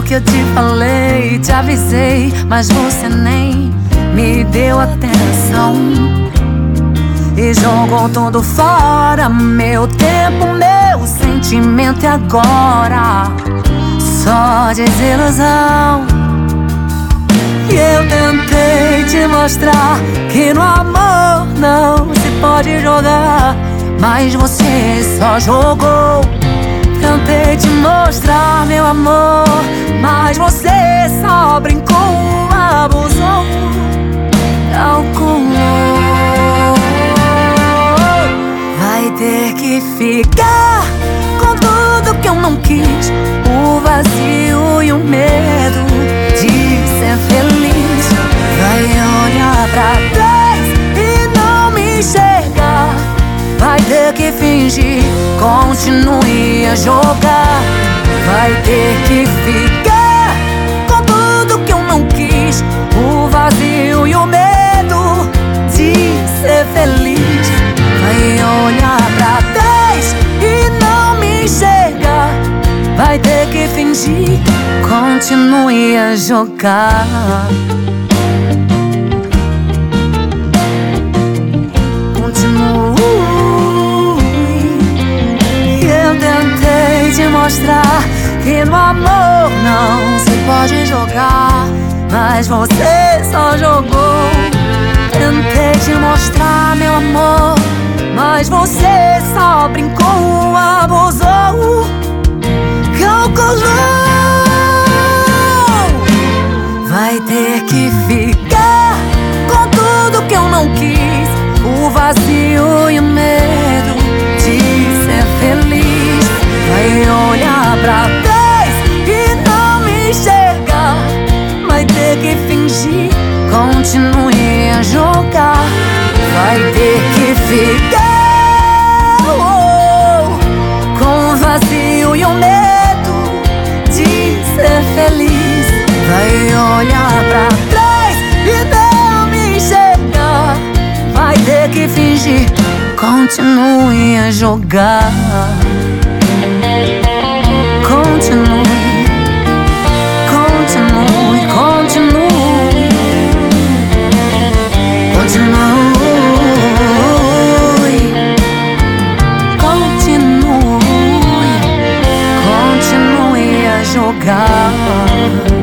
que eu te falei, te avisei, mas você nem me deu atenção e jogou tudo fora. Meu tempo, meu sentimento, e agora só desilusão. E eu tentei te mostrar que no amor não se pode jogar, mas você só jogou. Tentei te mostrar, meu amor, mas você só brincou, abusou, calculou. Vai ter que ficar com tudo que eu não quis, o vazio e o medo de ser feliz. Vai olhar pra trás e não me enxergar. Vai ter que fingir, continue a jogar. Vai ter que ficar com tudo que eu não quis, o vazio e o medo de ser feliz. Vai olhar pra trás e não me enxergar. Vai ter que fingir, continue a jogar. Te mostrar que no amor não se pode jogar, mas você só jogou. Tentei te mostrar, meu amor, mas você só brincou, abusou, calculou. Vai ter que ficar com tudo que eu não quis, o vazio e o medo de ser feliz. Vai olhar pra trás e não me enxergar. Vai ter que fingir, continue a jogar. Vai ter que ficar com o vazio e o medo de ser feliz. Vai olhar pra trás e não me enxergar. Vai ter que fingir, continue a jogar. Continue, continue, continue, continue, continue, continue a jogar.